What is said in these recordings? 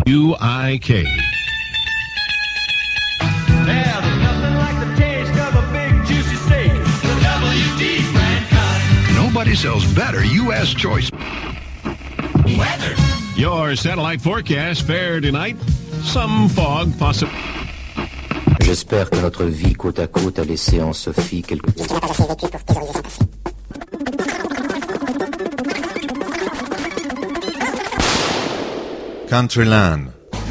WUIK. Nobody sells better U.S. choice. Weather. Your satellite forecast fair tonight. Some fog possible. J'espère que notre vie côte à côte a laissé en Sophie quelque... Countryland.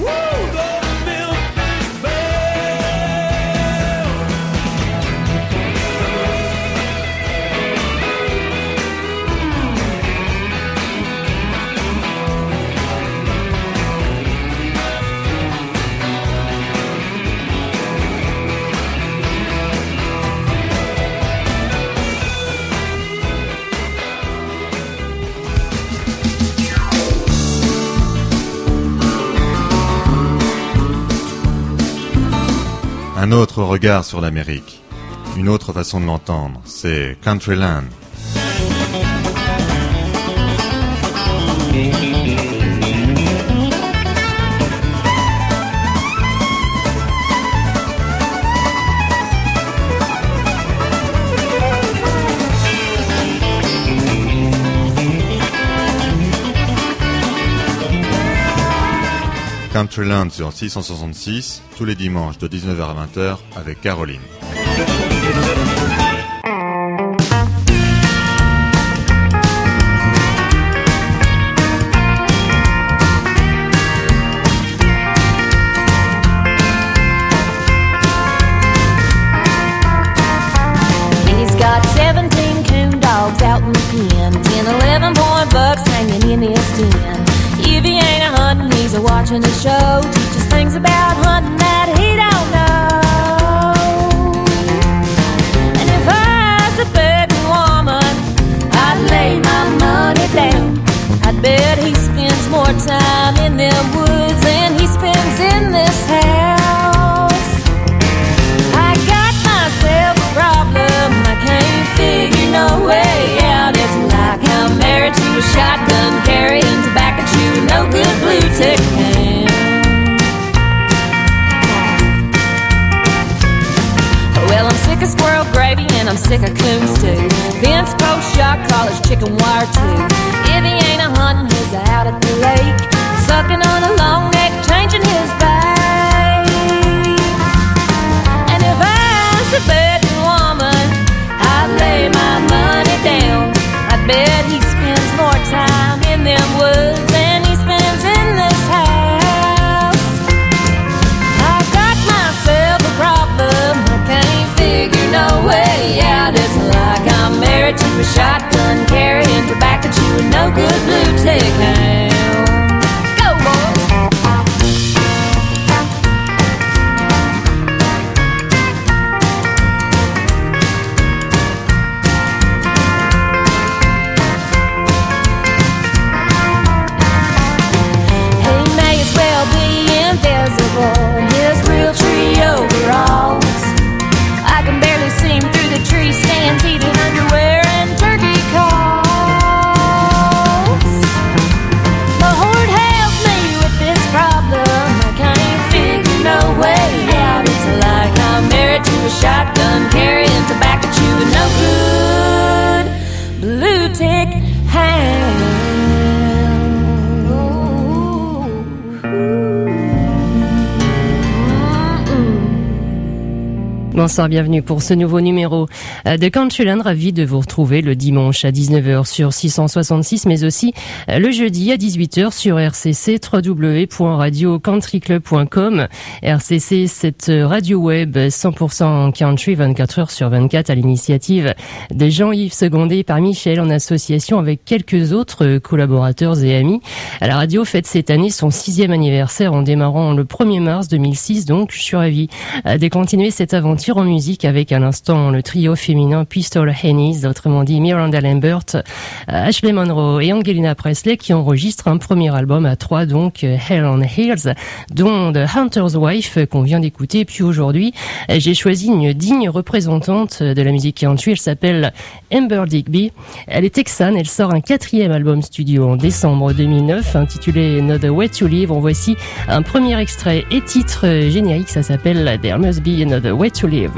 Un autre regard sur l'Amérique, une autre façon de l'entendre, c'est Countryland. Countryland sur 666, tous les dimanches de 19h à 20h avec Caroline. He's got 17 coon dogs out in the pen, 10, 11 point bucks hanging in his den. If he ain't a hunting, he's a watching a show. Teaches things about hunting that he don't know. And if I was a betting woman, I'd lay my money down. I'd bet he spends more time in them woods than he spends in this house. I got myself a problem, I can't figure no way out. It's like I'm married to a shotgun carrying tobacco chewing no good blue tick hand. Well, I'm sick of squirrel gravy and I'm sick of coon stew. Vince post-shot collars chicken wire too. If he ain't a hunting, he's out at the lake, sucking on a long neck, changing his bait. And if I was a betting woman, I'd lay my money down. I bet he spends more time in them woods than he spends in this house. I've got myself a problem, I can't figure no way out. It's like I'm married to a shotgun carrying tobacco chewing no good blue tick hound. Go, boys! His real tree overalls, I can barely see him through the tree stands, heated underwear and turkey calls. Lord help me with this problem, I can't figure no way out. It's like I'm married to a shotgun carrying tobacco chewing no good blue tick hound. Bonsoir, bienvenue pour ce nouveau numéro de Countryland. Ravi de vous retrouver le dimanche à 19h sur 666, mais aussi le jeudi à 18h sur RCC, www.radiocountryclub.com. RCC, cette radio web 100% country, 24 heures sur 24, à l'initiative de Jean-Yves Secondé par Michel, en association avec quelques autres collaborateurs et amis. La radio fête cette année son 6e anniversaire en démarrant le 1er mars 2006, donc je suis ravi de continuer cette aventure aventure en musique avec à l'instant le trio féminin Pistol Hennies, autrement dit Miranda Lambert, Ashley Monroe et Angelina Presley, qui enregistrent un premier album à 3, donc Hell on Heels, dont The Hunter's Wife qu'on vient d'écouter. Puis aujourd'hui, j'ai choisi une digne représentante de la musique country. Elle s'appelle Amber Digby. Elle est texane, elle sort un 4e album studio en décembre 2009 intitulé Another Way to Live. En voici un premier extrait et titre générique, ça s'appelle There Must Be Another Way to Live.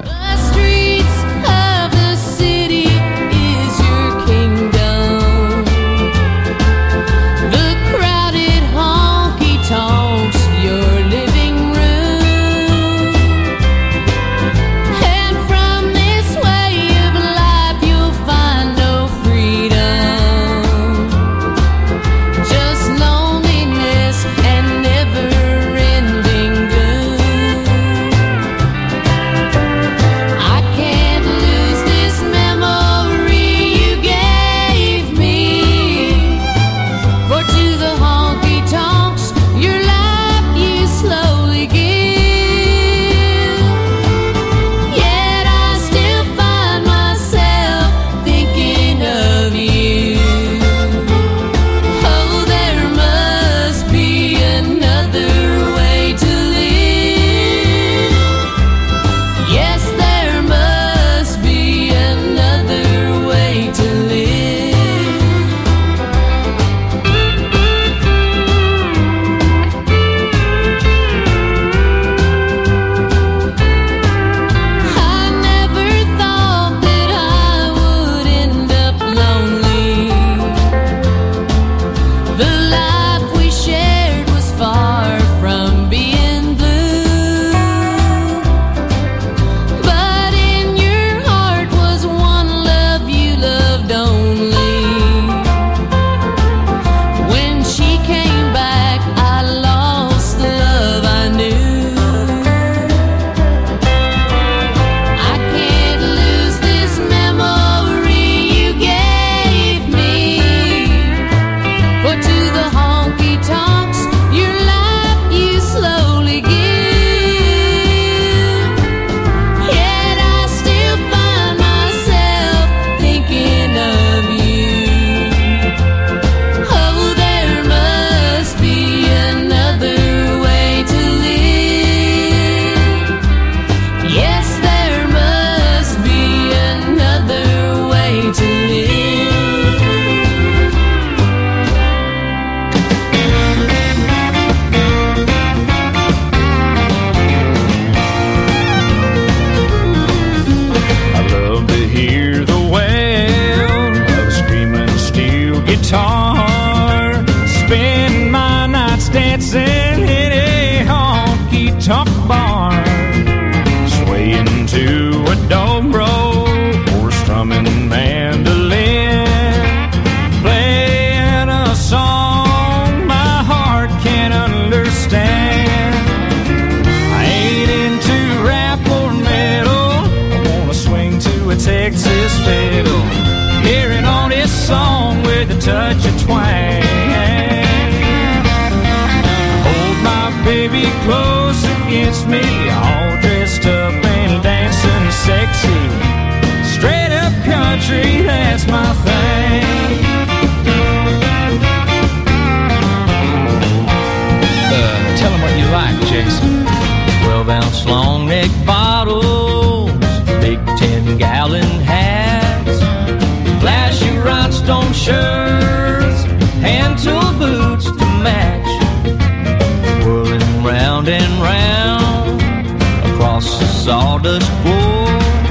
Sawdust floor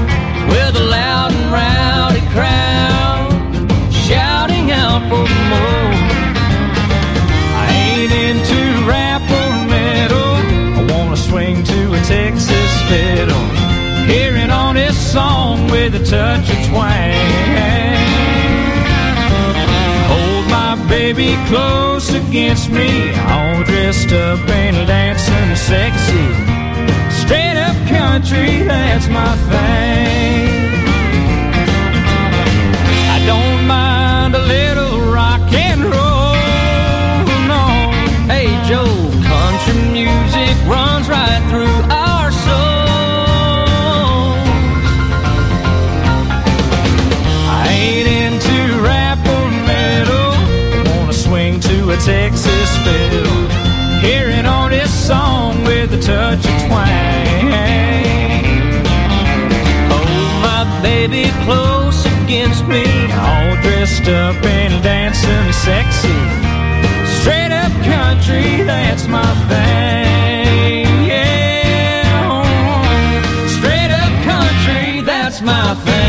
with a loud and rowdy crowd shouting out for more. I ain't into rap or metal, I wanna swing to a Texas fiddle, hearing on this song with a touch of twang. Hold my baby close against me, all dressed up and dancing sexy. Straight up country, that's my thing. I don't mind a little rock and roll, no. Hey Joe, country music runs right through our soul. touch of twang. Hold my baby close against me, all dressed up and dancing sexy. Straight up country, that's my thing. Yeah, straight up country, that's my thing.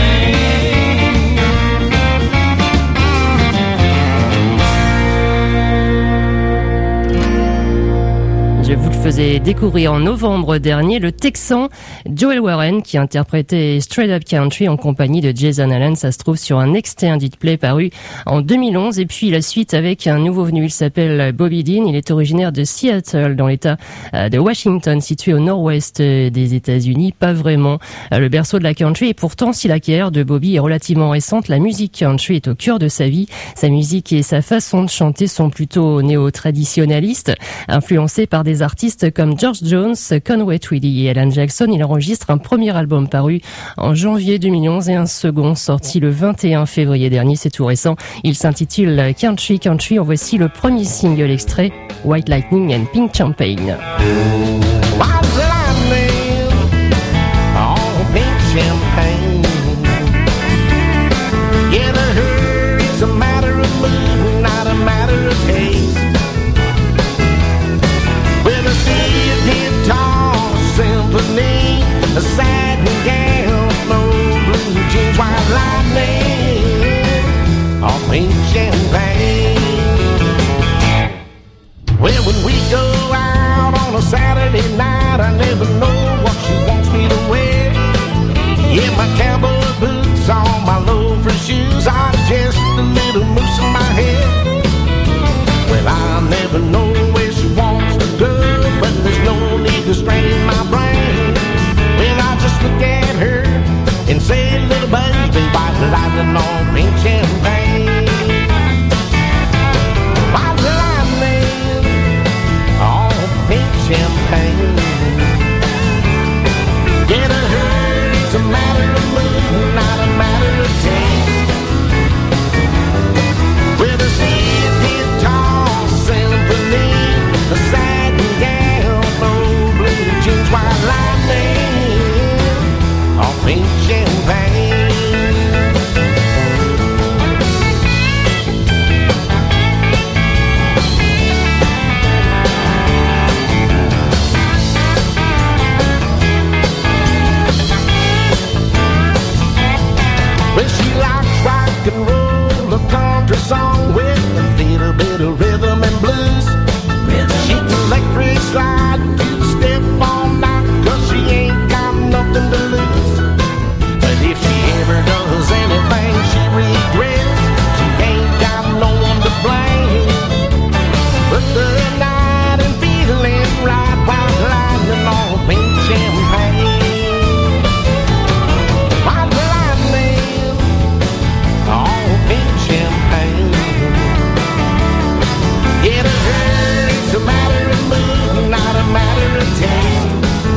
Je vous le faisais découvrir en novembre dernier, le Texan Joel Warren qui interprétait Straight Up Country en compagnie de Jason Allen. Ça se trouve sur un extended play paru en 2011. Et puis la suite avec un nouveau venu, il s'appelle Bobby Dean. Il est originaire de Seattle dans l'état de Washington, situé au nord-ouest des États-Unis. Pas vraiment le berceau de la country. Et pourtant, si la carrière de Bobby est relativement récente, la musique country est au cœur de sa vie. Sa musique et sa façon de chanter sont plutôt néo-traditionnalistes, influencés par des artistes comme George Jones, Conway Twitty et Alan Jackson. Il enregistre un premier album paru en janvier 2011 et un second sorti le 21 février dernier. C'est tout récent. Il s'intitule Country Country. En voici le premier single extrait, White Lightning and Pink Champagne. White lightning, oh, pink champagne. Yeah, the hurry's a matter of mood, not a matter of taste. With a steel guitar symphony, a satin gown, no blue jeans, white lightning, oh, pink champagne. Well, when we go out on a Saturday night, I never know what she wants me to wear. Yeah, my cowboy boots on, my loafer shoes, I just a little mousse in my head. Well, I never know where she wants to go, but there's no need to strain my brain. Well, I just look at her and say, little baby, white lightning on pink champagne. White lightning, oh, pink champagne. Get a hurt, it's a matter of mood, not a matter of taste. With a steel guitar symphony, a satin gown, no blue jeans, white lightning, oh, pink champagne. Well, she likes rock and roll, a country song with a little bit of rhythm and blues. She can electric slide to the step all night, 'cause she ain't got nothing to lose. But if she ever does anything she regrets, she ain't got no one to blame. But the night and feeling right, white lightning on pink champagne. White lightning, oh, pink champagne. Get a hurt, it's a matter of mood, not a matter of taste.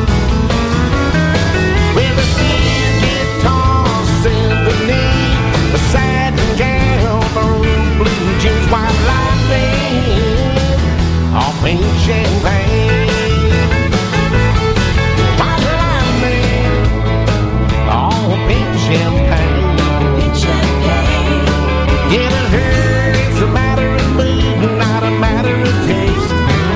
With a steel guitar symphony, a satin gown, maroon blue jeans, white lightning, oh, pink champagne. White lightning, oh, pink champagne. Get a hurt, it's a matter of mood, not a matter of taste.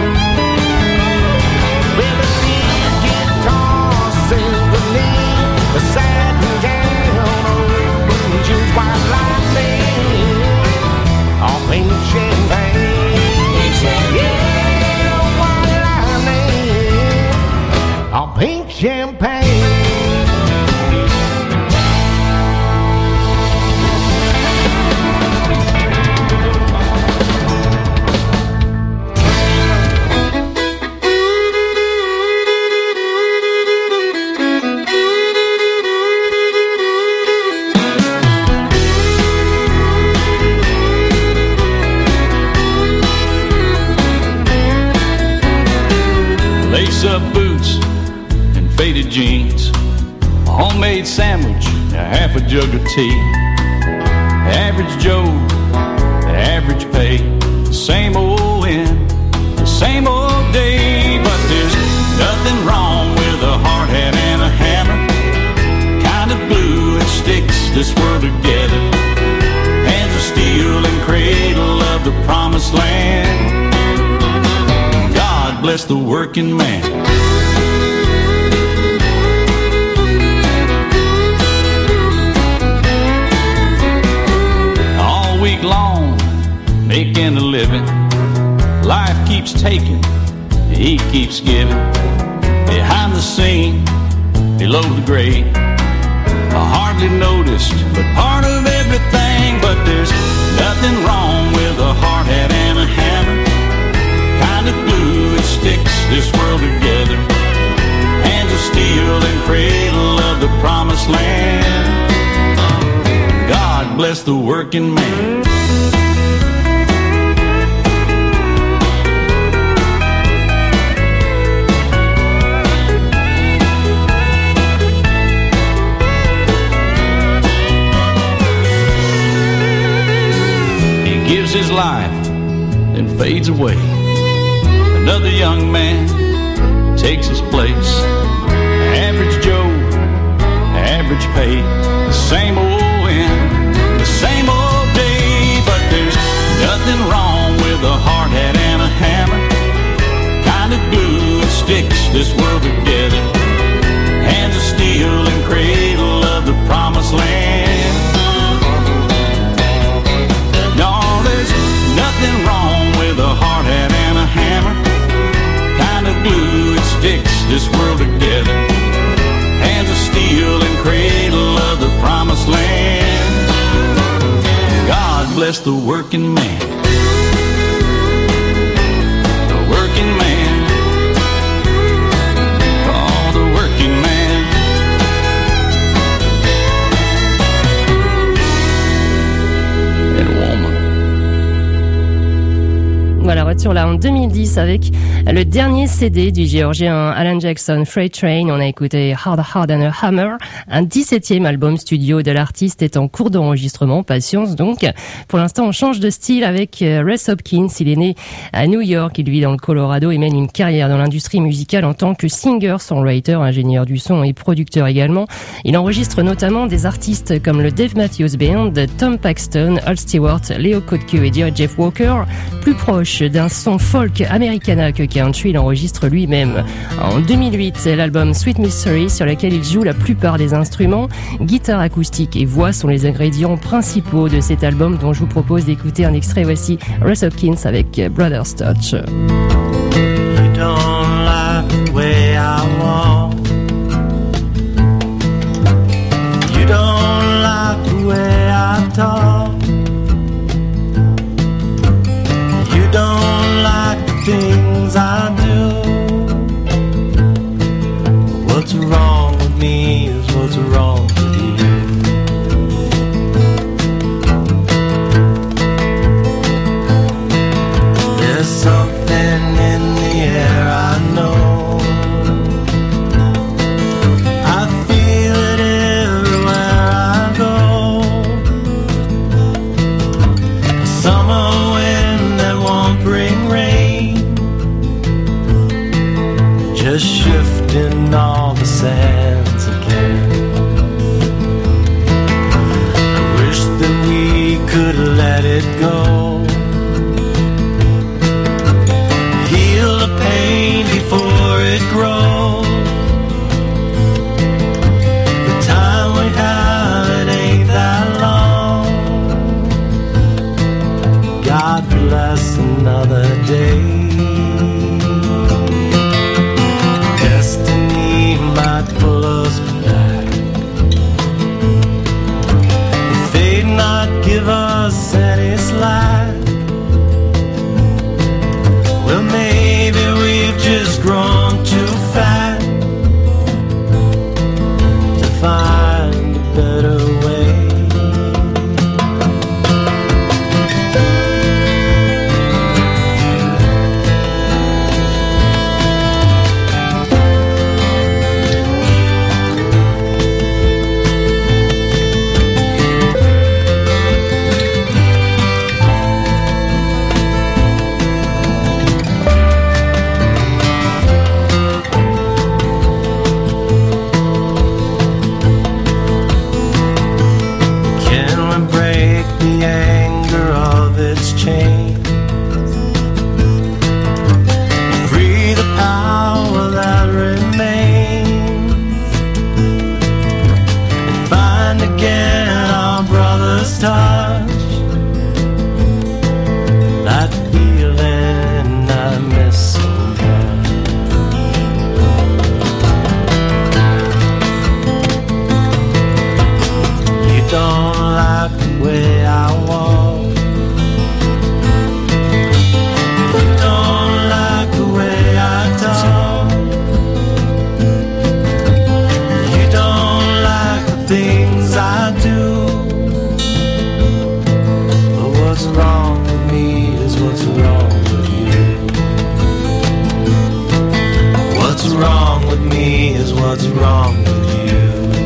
With a steel guitar symphony, a satin gown, maroon blue jeans, white lightning, oh, pink champagne. Yeah, white lightning, oh, pink champagne. Lace-up boots and faded jeans, a homemade sandwich, a half a jug of tea. Average Joe, average pay, same old end, the same old day. But there's nothing bless the working man. All week long, making a living. Life keeps taking, he keeps giving. Behind the scene, below the grave, I hardly noticed, but part of everything. But there's nothing wrong with a hard hat and a hammer. Kind of glue that sticks this world together. Hands of steel and cradle of the promised land. God bless the working man. His life then fades away. Another young man takes his place. Average Joe, average pay, the same old end, the same old day. But there's nothing wrong with a hard hat and a hammer. Kind of glue that sticks this world together. Hands of steel and cradle of the promised land. Nothing wrong with a hard hat and a hammer. Kind of glue that sticks this world together. Hands of steel and cradle of the promised land. God bless the working man. The working man. Oh, the working man. And woman. Voilà, retour là en 2010 avec le dernier CD du géorgien Alan Jackson, Freight Train. On a écouté Hard and a Hammer. Un 17e album studio de l'artiste est en cours d'enregistrement. Patience donc. Pour l'instant, on change de style avec Russ Hopkins. Il est né à New York. Il vit dans le Colorado et mène une carrière dans l'industrie musicale en tant que singer-songwriter, ingénieur du son et producteur également. Il enregistre notamment des artistes comme le Dave Matthews Band, Tom Paxton, Al Stewart, Leo Kottke et Jeff Walker. Plus proche d'un son folk americana que country, il enregistre lui-même. En 2008, l'album Sweet Mystery, sur lequel il joue la plupart des instruments. Guitare acoustique et voix sont les ingrédients principaux de cet album dont je vous propose d'écouter un extrait. Voici Russ Hopkins avec Brother's Touch. You don't like the way I walk. You don't like the way I talk. You don't like the things I do. What's wrong with me is what's wrong with you. There's something in the air, I know. I feel it everywhere I go. A summer wind that won't bring rain, just shifting all the sands again. I wish that we could let it go. Heal the pain before it grows. The time we have, it ain't that long. God bless another day. Destiny might pull us back. If fate not give us any slack, well, maybe we've just grown too fast. with me is what's wrong with you.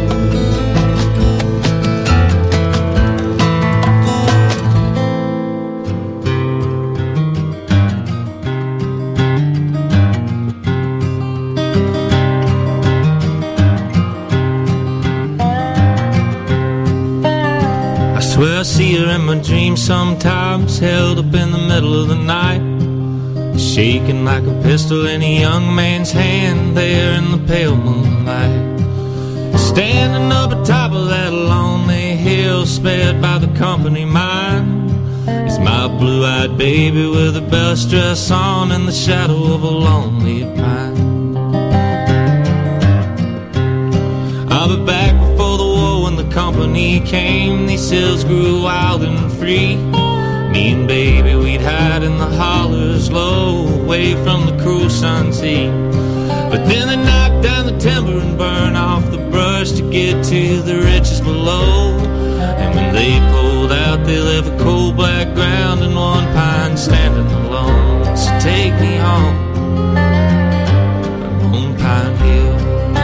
I swear I see her in my dreams sometimes, held up in the middle of the night, shaking like a pistol in a young man's hand there in the pale moonlight. Standing up atop of that lonely hill, spared by the company mine, is my blue-eyed baby with her best dress on in the shadow of a lonely pine. I'll be back before the war when the company came. These hills grew wild and free. Me and baby, we'd hide in the hollers low, away from the cruel sun's heat. But then they knocked down the timber and burned off the brush to get to the riches below. And when they pulled out, they left a cold black ground and one pine standing alone. So take me home, Lone Pine Hill.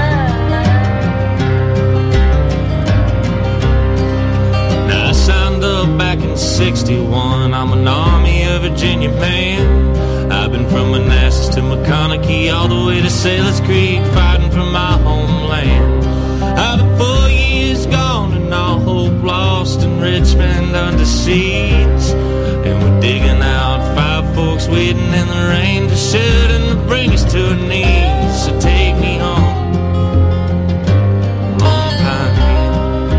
Now I signed up back in 61. I'm an Army of Virginia man. I've been from Manassas to McConaughey, all the way to Sailor's Creek, fighting for my homeland. I've been 4 years gone and all hope lost in Richmond under siege. And we're digging out 5 folks waiting in the rain to shoot and to bring us to our knees. So take me home, Lone Pine Hill.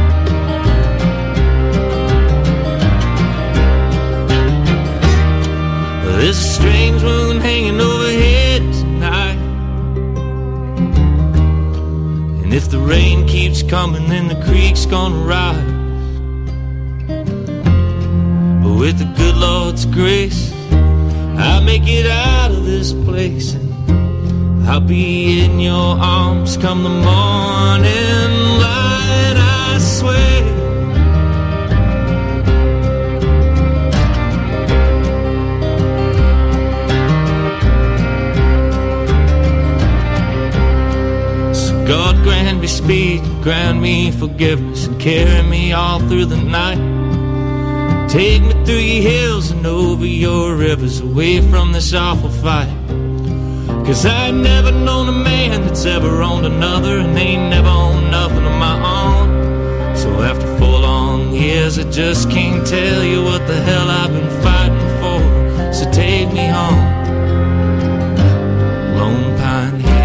Well, there's a strange moon hanging overhead tonight, and if the rain keeps coming, then the creek's gonna rise. But with the good Lord's grace, I'll make it out of this place, and I'll be in your arms come the morning light, I swear. God grant me speed, grant me forgiveness, and carry me all through the night. Take me through your hills and over your rivers, away from this awful fight. 'Cause I ain't never known a man that's ever owned another, and ain't never owned nothing of my own. So after 4 long years, I just can't tell you what the hell I've been fighting for. So take me home, Lone Pine Hill.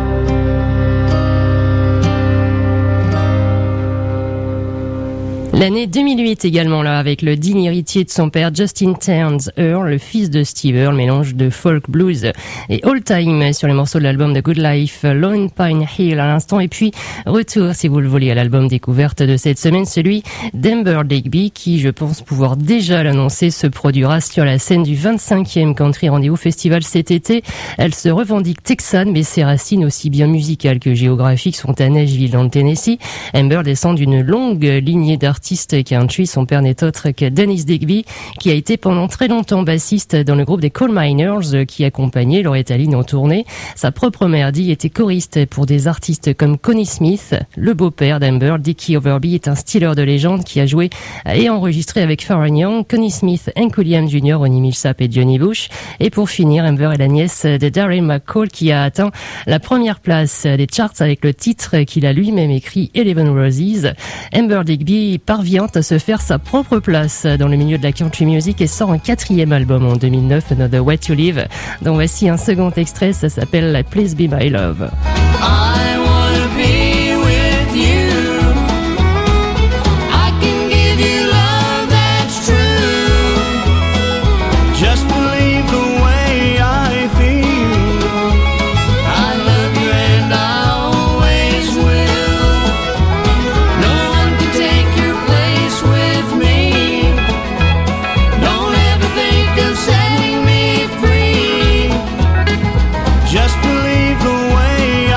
L'année 2008 également là, avec le digne héritier de son père Justin Terns Earl, le fils de Steve Earle, mélange de folk blues et old time sur les morceaux de l'album The Good Life, Lone Pine Hill à l'instant, et puis retour si vous le voulez à l'album découverte de cette semaine, celui d'Amber Digby, qui je pense pouvoir déjà l'annoncer se produira sur la scène du 25e Country Rendez-vous Festival cet été. Elle se revendique texane, mais ses racines aussi bien musicales que géographiques sont à Nashville dans le Tennessee. Amber descend d'une longue lignée d'artistes country. Son père n'est autre que Dennis Digby, qui a été pendant très longtemps bassiste dans le groupe des Coal Miners qui accompagnait Loretta Lynn en tournée. Sa propre mère, Dee, était choriste pour des artistes comme Connie Smith. Le beau-père d'Amber, Dickie Overby, est un steeler de légende qui a joué et enregistré avec Pharrell Young, Connie Smith, Hank Williams Jr., Ronnie Milsap et Johnny Bush. Et pour finir, Amber est la nièce de Darren McCall, qui a atteint la première place des charts avec le titre qu'il a lui-même écrit, 11 Roses. Amber Digby parvient à se faire sa propre place dans le milieu de la country music et sort un 4e album en 2009, Another Way to Live, dont voici un second extrait, ça s'appelle Please Be My Love. I wanna be with you. I can give you love that's true. Just believe the way I feel. I love you and I always will. No one can take your place with me. Don't ever think of setting me free. Just believe the way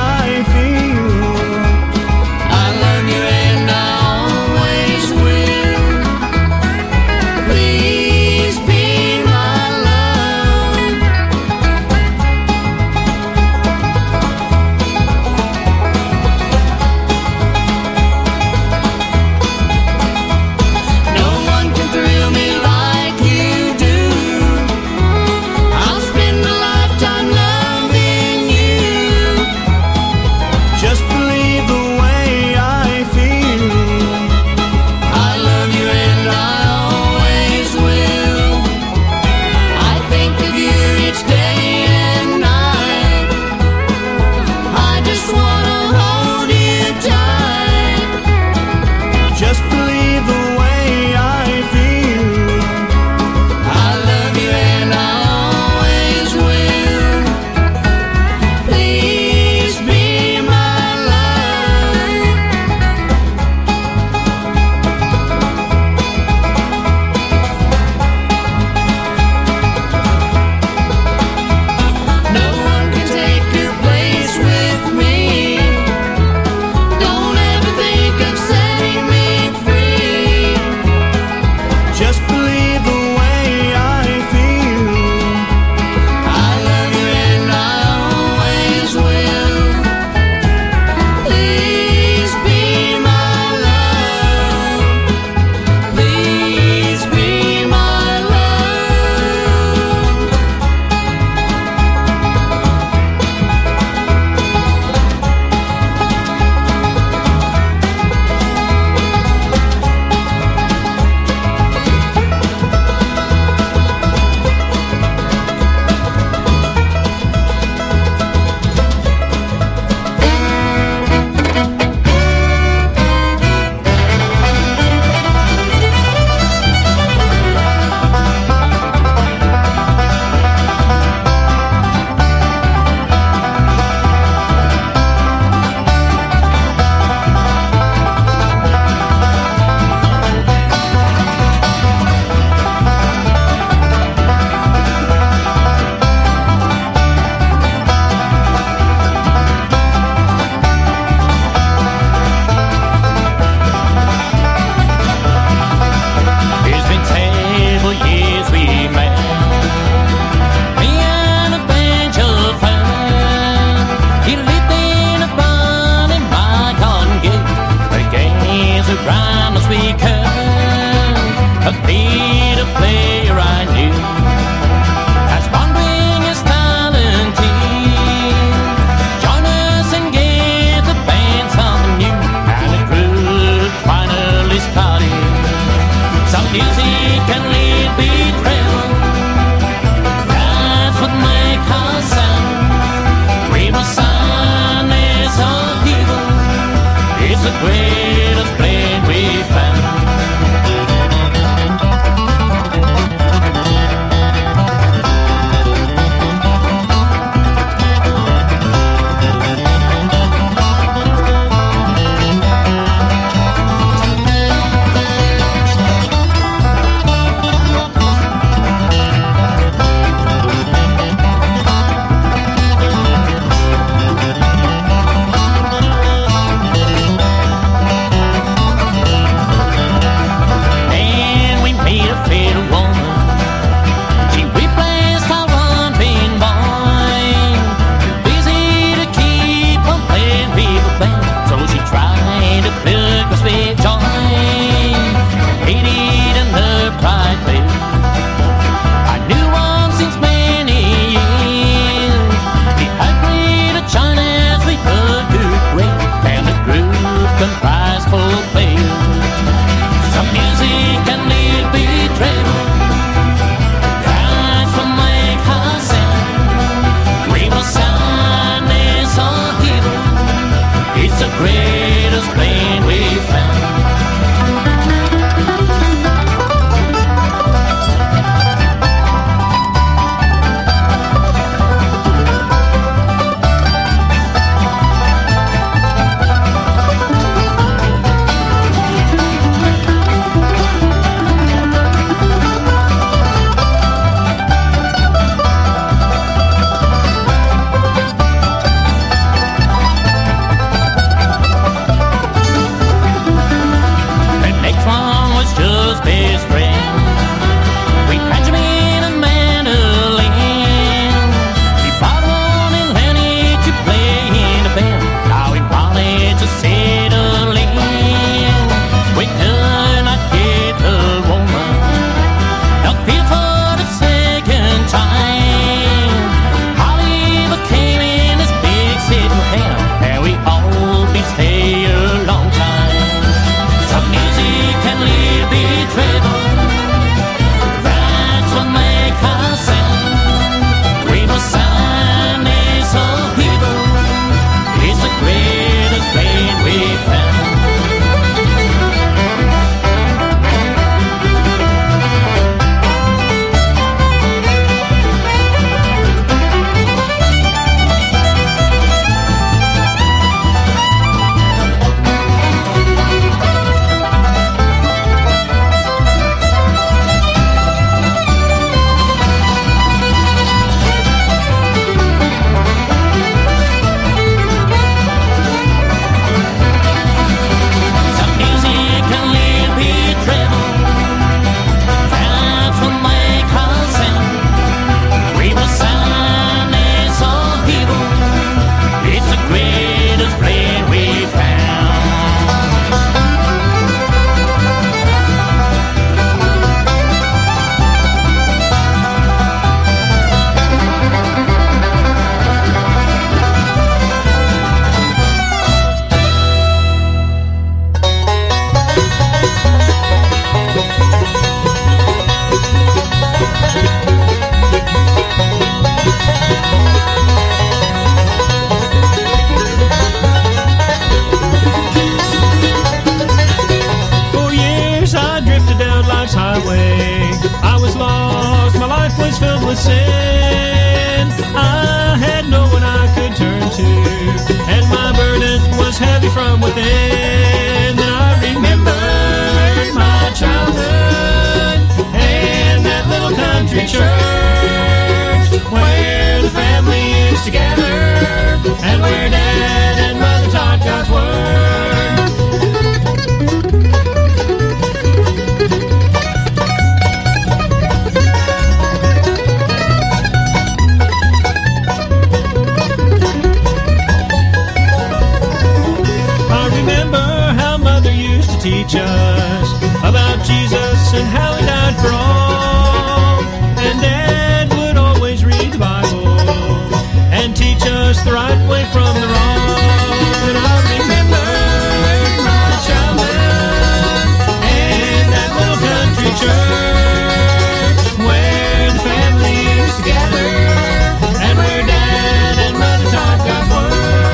teach us about Jesus and how he died for all. And Dad would always read the Bible and teach us the right way from the wrong. And I remember my childhood and that little country church where the family is together and where Dad and Mother taught God's word.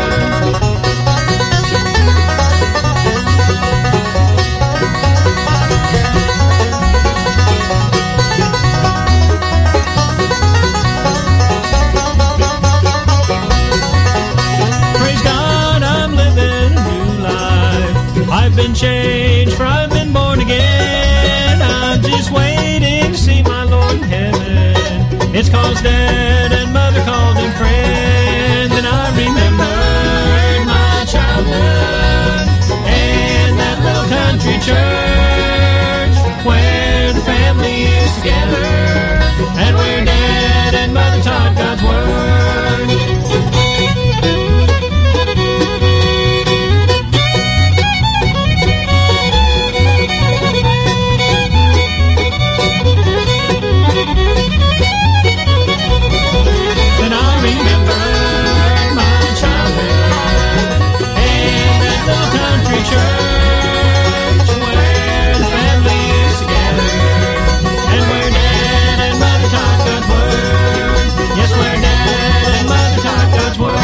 Been changed, for I've been born again. I'm just waiting to see my Lord in heaven. It's 'cause Dad and Mother called him friend. And I remember my childhood and that little country church where the family is together and where Dad and Mother taught God's word. Church where the family is together and where Dad and Mother taught God's word. Yes, where Dad and Mother taught God's word.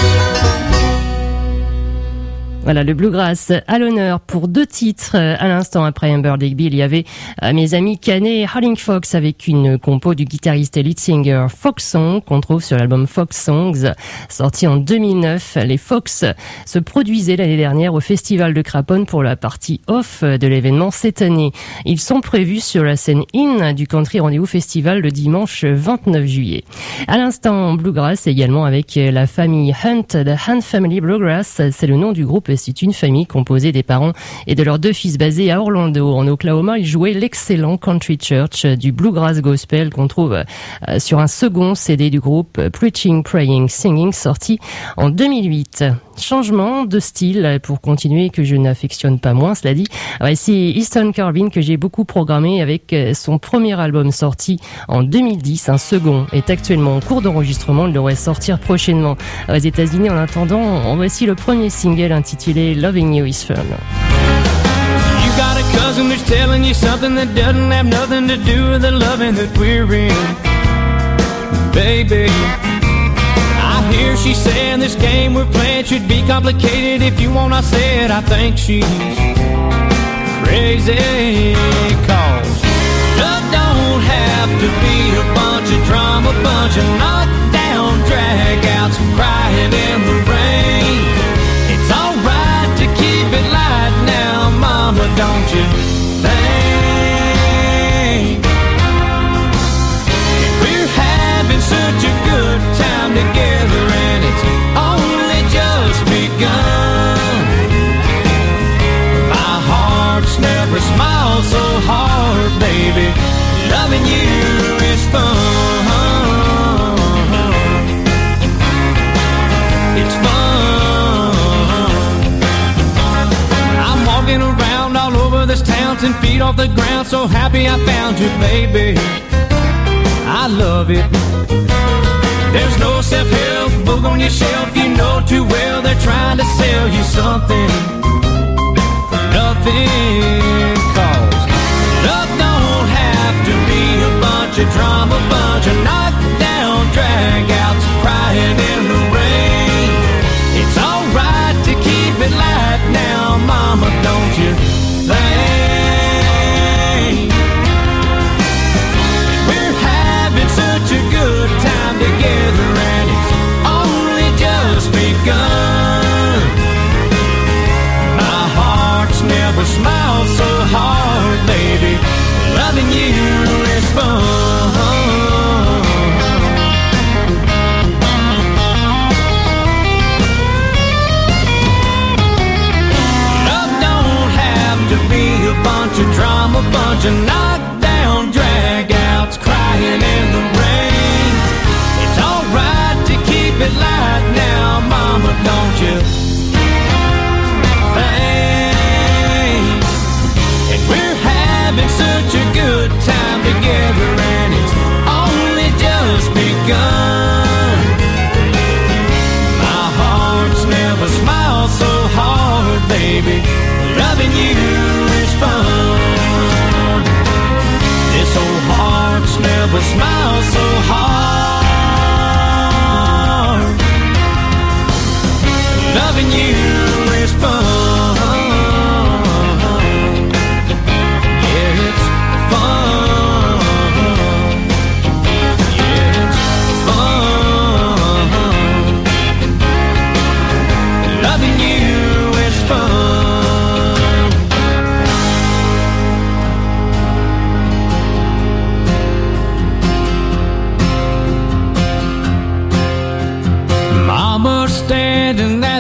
Voilà, le bluegrass à l'honneur pour 2 titres. À l'instant, après Amber Digby, il y avait mes amis Canet et Howling Fox avec une compo du guitariste et lead singer Fox Song qu'on trouve sur l'album Fox Songs, sorti en 2009. Les Fox se produisaient l'année dernière au Festival de Craponne pour la partie off de l'événement cette année. Ils sont prévus sur la scène In du Country Rendez-vous Festival le dimanche 29 juillet. À l'instant, bluegrass également avec la famille Hunt, The Hunt Family Bluegrass, c'est le nom du groupe. C'est une famille composée des parents et de leurs 2 fils basés à Orlando, en Oklahoma. Ils jouaient l'excellent Country Church du bluegrass gospel qu'on trouve sur un second CD du groupe, Preaching, Praying, Singing, sorti en 2008. Changement de style pour continuer que je n'affectionne pas moins, cela dit. Voici Easton Corbin que j'ai beaucoup programmé avec son premier album sorti en 2010. Un second est actuellement en cours d'enregistrement. Il devrait sortir prochainement aux États-Unis. En attendant, en voici le premier single intitulé Loving You Is Fun. You got a cousin who's telling you something that doesn't have nothing to do with the loving that we're in, baby. I hear she saying this game we're playing should be complicated. If you want, I said I think she's crazy. 'Cause love don't have to be a bunch of drama, bunch of knockdown dragouts and crying in the rain. It's alright to keep it light now, mama, don't you think? We're having such a good time together and it's only just begun. My heart's never smiled so hard, baby. Loving you is fun. It's fun. I'm walking around all over this town, 10 feet off the ground, so happy I found you, baby. I love it. There's no self-help book on your shelf, you know too well they're trying to sell you something for nothing. 'Cause love don't have to be a bunch of drama, bunch of knockdown dragouts crying in the rain. It's alright to keep it light now, mama, don't you think? We're having such a good time together and it's only just begun.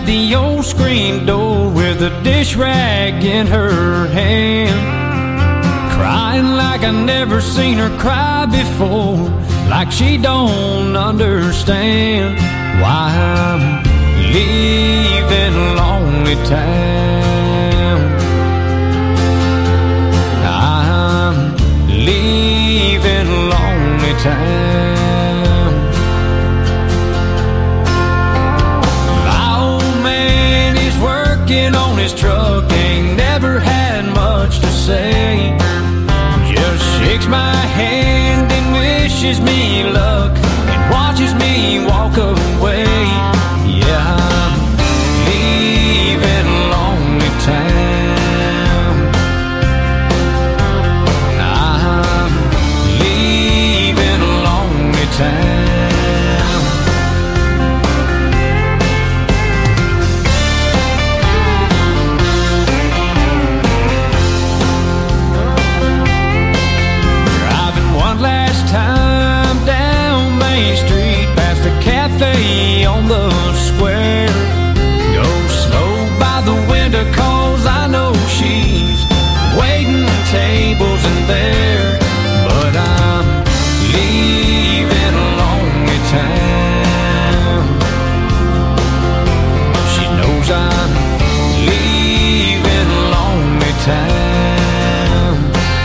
the old screen door with a dish rag in her hand, crying like I never seen her cry before, like she don't understand why I'm leaving a lonely town. I'm leaving a lonely town. My old man is working on his truck, ain't never had much to say, just shakes my hand and wishes me luck and watches me walk away. Yeah, I'm leaving a lonely town. I'm leaving a lonely town. Driving one last time down Main Street past a cafe on the square. Go slow by the window 'cause I know she's waiting tables in there. But I'm leaving a lonely town. She knows I'm leaving a lonely town.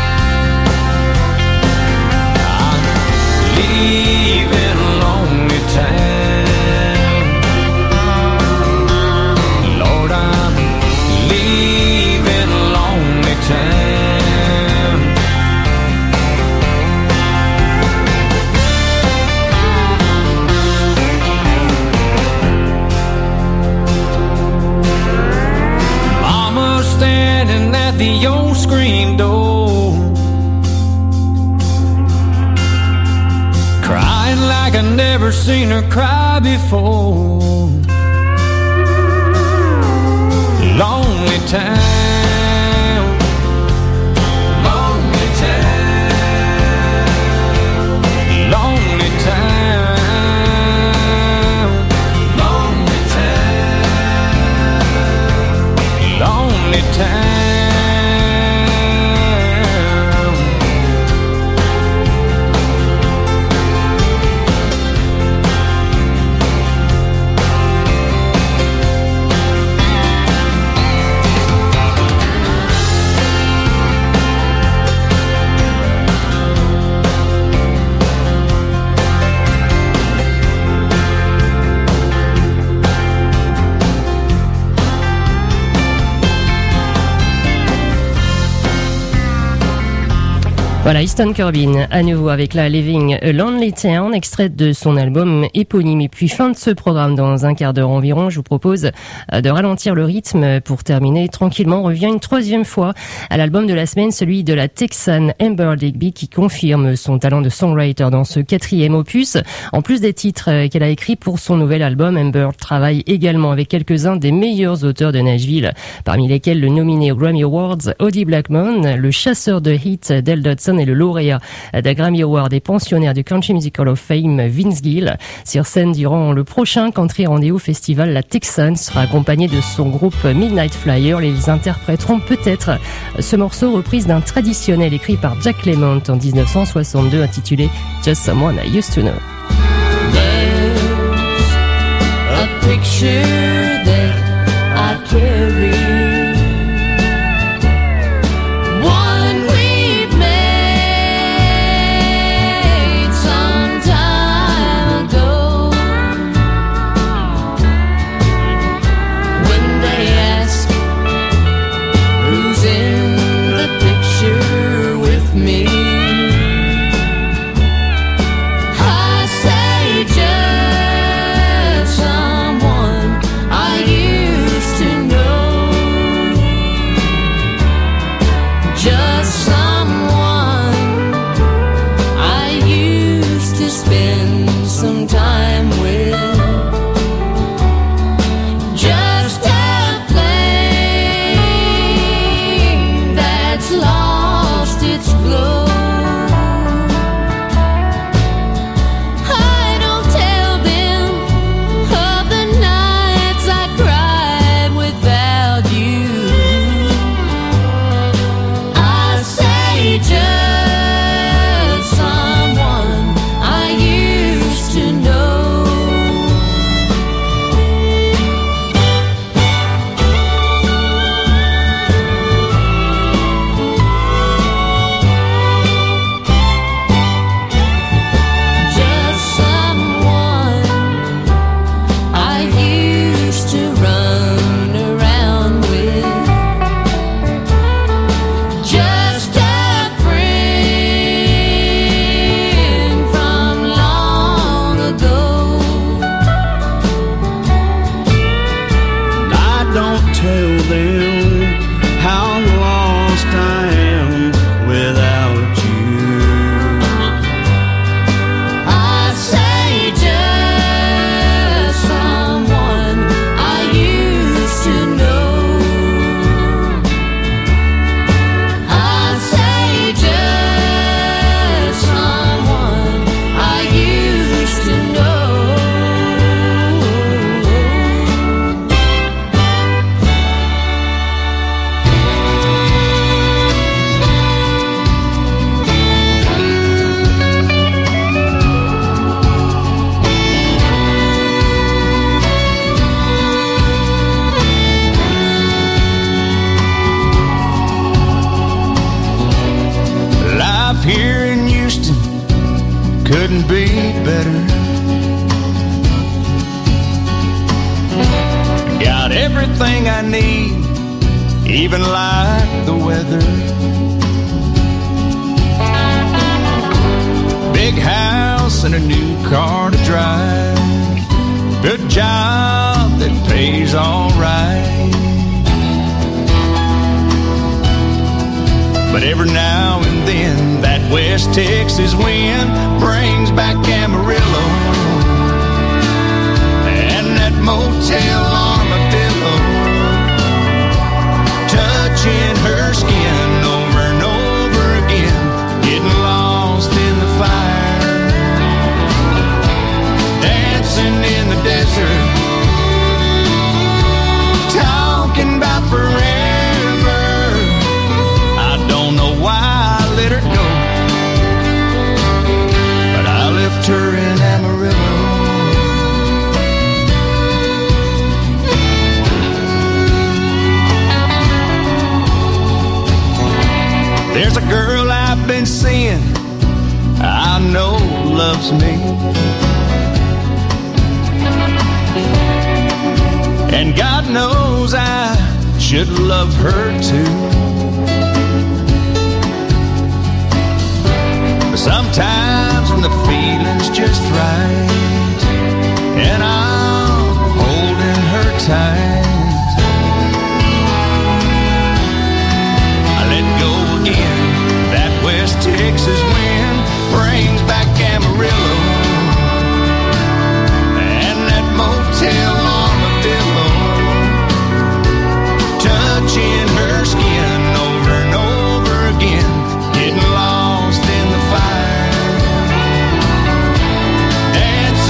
I'm leaving a lonely town. Lord, I'm leaving a lonely town. Mama standing at the old screen door, crying like I never seen her cry before. Lonely town, lonely town, lonely town, lonely town, lonely town. Voilà, Easton Corbin, à nouveau avec la Living a Lonely Town, extraite de son album éponyme. Et puis fin de ce programme, dans un quart d'heure environ, je vous propose de ralentir le rythme pour terminer tranquillement. On revient une troisième fois à l'album de la semaine, celui de la Texane Amber Digby, qui confirme son talent de songwriter dans ce quatrième opus. En plus des titres qu'elle a écrits pour son nouvel album, Amber travaille également avec quelques-uns des meilleurs auteurs de Nashville, parmi lesquels le nominé aux Grammy Awards Odie Blackman, le chasseur de hits Del Dodson et le lauréat des Grammy Awards et pensionnaire du Country Music Hall of Fame Vince Gill. Sur scène durant le prochain Country Rendez-vous Festival, la Texane sera accompagnée de son groupe Midnight Flyer. Ils interpréteront peut-être ce morceau reprise d'un traditionnel écrit par Jack Clement en 1962 intitulé Just Someone I Used to Know. There's a picture that I carry, one we've made some time ago. When they ask who's in the picture with me, I say just someone I them how lost I am without you. I say just someone I used to know. I say just someone I used to know. Life here in Houston couldn't be better. Got everything I need, even like the weather. Big house and a new car to drive. Good job that pays all right. But every now and then that West Texas wind brings back Amarillo and that motel armadillo, touching her skin over and over again, getting lost in the fire, dancing in the desert, talking about forever. Why I let her go, but I left her in Amarillo. There's a girl I've been seeing, I know loves me, and God knows I should love her too. Sometimes when the feeling's just right and I'm holding her tight, I let go again. That West Texas wind brings back Amarillo and that motel armadillo, touching her skin over and over again, getting lost in the fire, dancing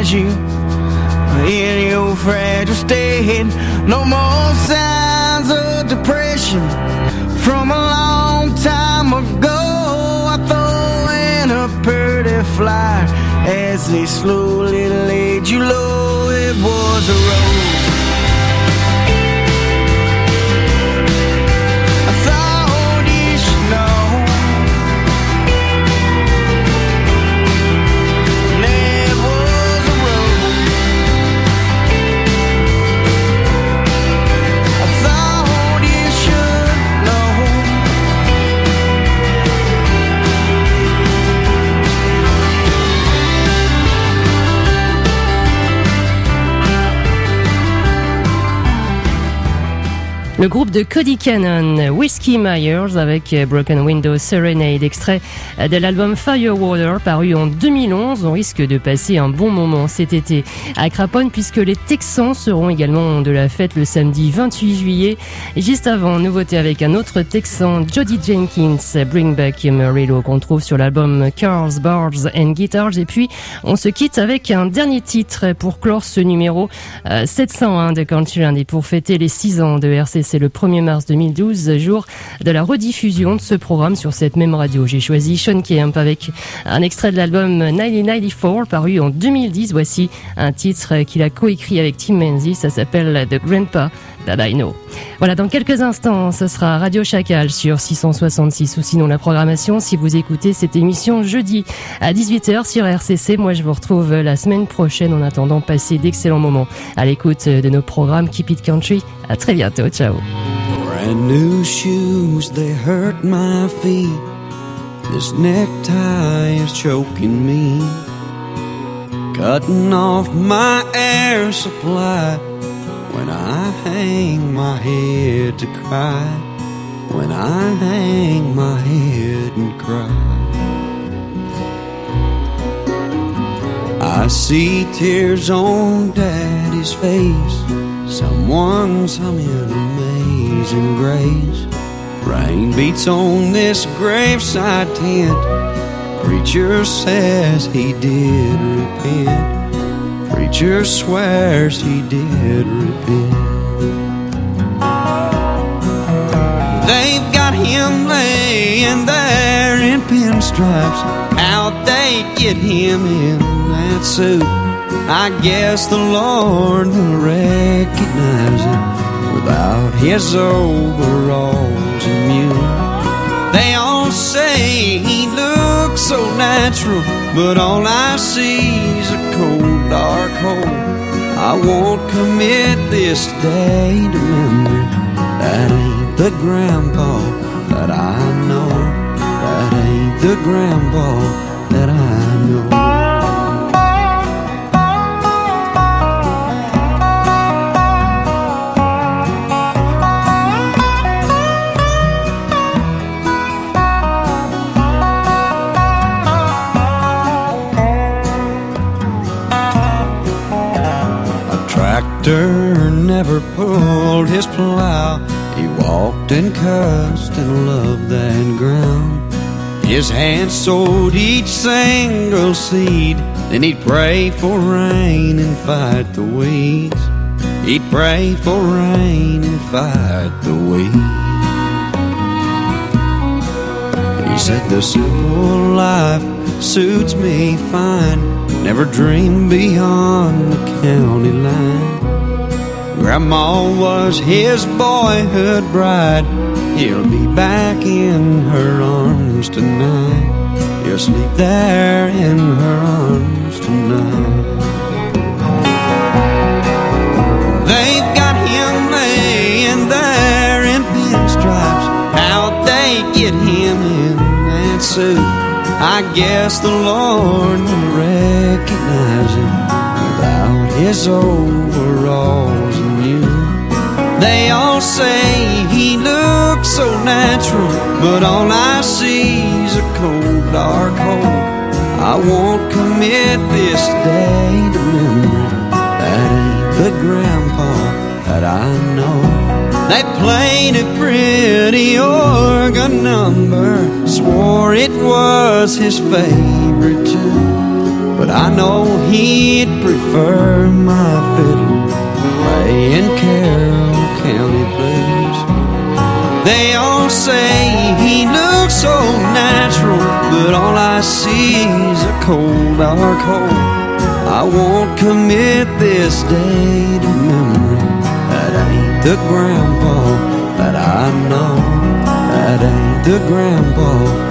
recognize you in your fragile state. No more signs of depression from a long time ago. I throw in a pretty flyer as they slowly laid you low. It was a rose. Le groupe de Cody Cannon, Whiskey Myers avec Broken Window Serenade, extrait de l'album Firewater paru en 2011. On risque de passer un bon moment cet été à Craponne puisque les Texans seront également de la fête le samedi 28 juillet. Juste avant, nouveauté avec un autre Texan, Jody Jenkins, Bring Back Amarillo, qu'on trouve sur l'album Cars, Bars and Guitars. Et puis, on se quitte avec un dernier titre pour clore ce numéro 701 de Countryland et pour fêter les 6 ans de RCC le 1er mars 2012, jour de la rediffusion de ce programme sur cette même radio. J'ai choisi Sean Kemp avec un extrait de l'album 1994 paru en 2010. Voici un titre qu'il a coécrit avec Tim Menzies, ça s'appelle The Grandpa That I Know. Voilà, dans quelques instants, ce sera Radio Chacal sur 666 ou sinon la programmation si vous écoutez cette émission jeudi à 18h sur RCC. Moi, je vous retrouve la semaine prochaine. En attendant, passez d'excellents moments à l'écoute de nos programmes Keep It Country. À très bientôt. Ciao. Brand new shoes, they hurt my feet. This necktie is choking me. Cutting off my air supply. When I hang my head to cry, when I hang my head and cry, I see tears on Daddy's face. Someone's humming Amazing Grace. Rain beats on this graveside tent. Preacher says he did repent. Preacher swears he did repent. They've got him laying there in pinstripes. How'd they get him in that suit? I guess the Lord will recognize him without his overalls and mule. They all say he looks so natural, but all I see is a cold, dark hole. I won't commit this day to memory. That ain't the grandpa that I know. That ain't the grandpa that I know. Never pulled his plow. He walked and cussed and loved that ground. His hands sowed each single seed. Then he'd pray for rain and fight the weeds. He'd pray for rain and fight the weeds. He said the simple life suits me fine. Never dreamed beyond the county line. Grandma was his boyhood bride. He'll be back in her arms tonight. He'll sleep there in her arms tonight. They've got him laying there in pinstripes. How'd they get him in that suit? I guess the Lord will recognize him without his overalls and mule. They all say he looks so natural, but all I see is a cold, dark hole. I won't commit this day to memory. That ain't the grandpa that I know. They played a pretty organ number, swore it was his favorite tune. but I know he'd prefer my fiddle playing Carroll County blues. They all say he looks so natural, but all I see is a cold, dark hole. I won't commit this day to memory. That ain't the grandpa that I know. That ain't the grandpa